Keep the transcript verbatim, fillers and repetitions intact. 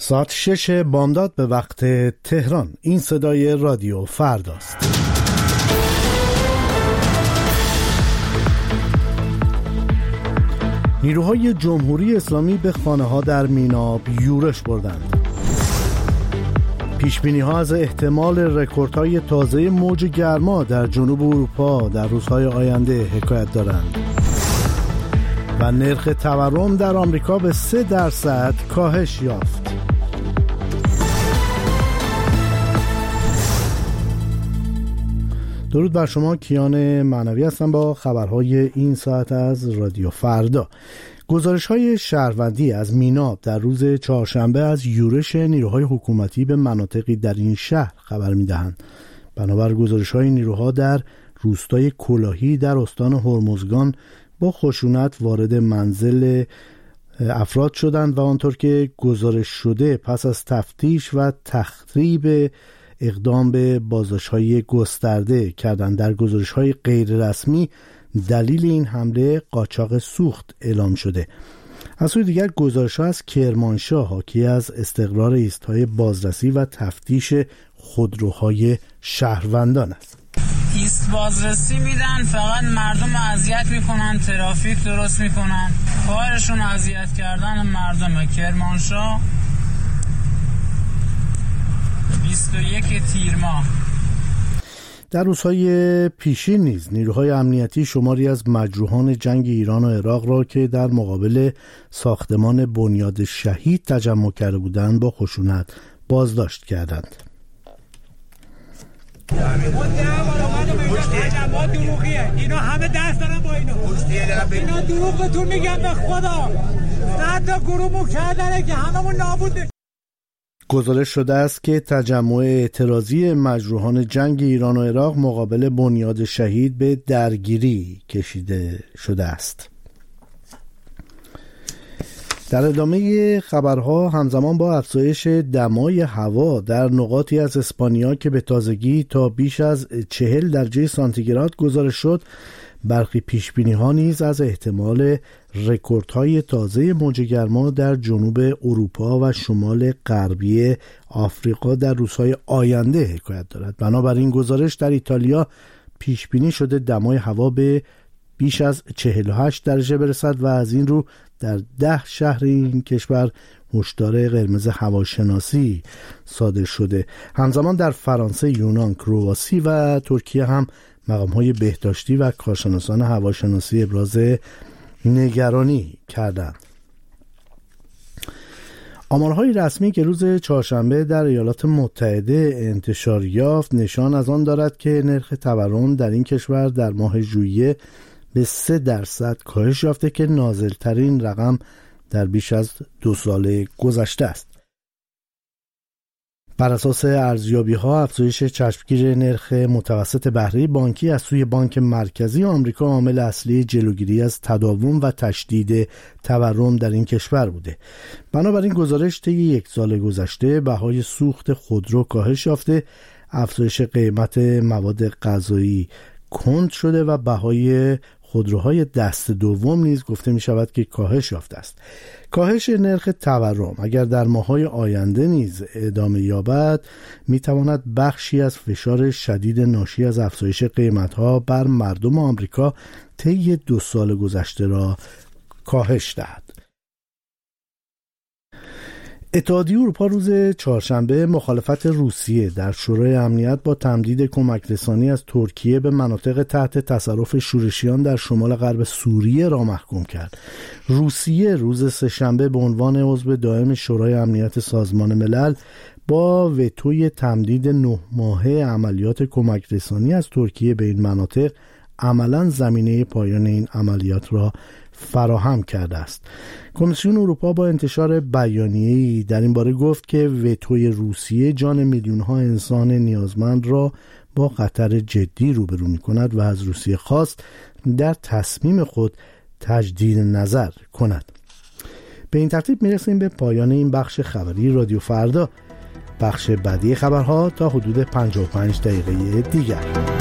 ساعت شش بامداد به وقت تهران. این صدای رادیو فرداست. نیروهای جمهوری اسلامی به خانه‌ها در میناب یورش بردند. پیشبینی‌ها از احتمال رکوردهای تازه موج گرما در جنوب اروپا در روزهای آینده حکایت دارند. و نرخ تورم در آمریکا به سه درصد کاهش یافت. درود بر شما، کیان معنوی هستم با خبرهای این ساعت از رادیو فردا. گزارش‌های شهروندی از میناب در روز چهارشنبه از یورش نیروهای حکومتی به مناطقی در این شهر خبر می‌دهند. بنابر گزارش‌های نیروها در روستای کلاهی در استان هرمزگان با خشونت وارد منزل افراد شدند و آنطور که گزارش شده پس از تفتیش و تخریب اقدام به بازداشت‌های گسترده کردند. در گزارش‌های غیر رسمی دلیل این حمله قاچاق سوخت اعلام شده. از سوی دیگر گزارش‌ها از کرمانشاه حاکی از استقرار ایست‌های بازرسی و تفتیش خودروهای شهروندان است. ایست بازرسی میدن، فقط مردم اذیت میکنن، ترافیک درست میکنن، کارشون اذیت کردن مردم. کرمانشاه بیست و یک تیر ماه. در روزهای پیشین نیز نیروهای امنیتی شماری از مجروحان جنگ ایران و عراق را که در مقابل ساختمان بنیاد شهید تجمع کرده بودند با خشونت بازداشت کردند. اینا همه دست دارن با اینا اینا دروغتون میگم به خدا. صد تا گروه کردنه که هممون نابود. گزارش شده است که تجمع اعتراضی مجروحان جنگ ایران و عراق مقابل بنیاد شهید به درگیری کشیده شده است. در ادامه خبرها همزمان با افزایش دمای هوا در نقاطی از اسپانیا که به تازگی تا بیش از چهل درجه سانتیگراد گزارش شد، برخی پیشبینی‌ها نیز از احتمال رکوردهای تازه موج گرما در جنوب اروپا و شمال غربی آفریقا در روزهای آینده حکایت دارد. بنابراین گزارش در ایتالیا پیشبینی شده دمای هوا به بیش از چهل و هشت درجه برسد و از این رو در ده شهر این کشور هشدار قرمز هواشناسی صادر شده. همزمان در فرانسه، یونان، کرواسی و ترکیه هم مقام‌های بهداشتی و کارشناسان هواشناسی ابراز نگرانی کردند. آمارهای رسمی که روز چهارشنبه در ایالات متحده انتشار یافت نشان از آن دارد که نرخ تورم در این کشور در ماه ژوئیه به سه درصد کاهش یافته که نازل‌ترین رقم در بیش از دو سال گذشته است. بر اساس ارزیابی‌ها افزایش چشمگیر نرخ متوسط بهره بانکی از سوی بانک مرکزی آمریکا عامل اصلی جلوگیری از تداوم و تشدید تورم در این کشور بوده. بنابراین گزارش طی یک سال گذشته بهای سوخت خودرو کاهش یافته، افزایش قیمت مواد غذایی کند شده و بهای خودروهای دست دوم نیز گفته می شود که کاهش یافته است. کاهش نرخ تورم اگر در ماه‌های آینده نیز ادامه یابد می تواند بخشی از فشار شدید ناشی از افزایش قیمت‌ها بر مردم آمریکا طی دو سال گذشته را کاهش دهد. اتحادیه اروپا روز چهارشنبه مخالفت روسیه در شورای امنیت با تمدید کمک رسانی از ترکیه به مناطق تحت تصرف شورشیان در شمال غرب سوریه را محکوم کرد. روسیه روز سه‌شنبه به عنوان عضو دائم شورای امنیت سازمان ملل با وتوی تمدید نه ماهه عملیات کمک رسانی از ترکیه به این مناطق عملاً زمینه پایان این عملیات را فراهم کرده است. کمیسیون اروپا با انتشار بیانیه‌ای در این باره گفت که وتوی روسیه جان میلیون‌ها انسان نیازمند را با خطر جدی روبرو می‌کند و از روسیه خواست در تصمیم خود تجدید نظر کند. به این ترتیب می‌رسیم به پایان این بخش خبری رادیو فردا. بخش بعدی خبرها تا حدود پنجاه و پنج دقیقه دیگر.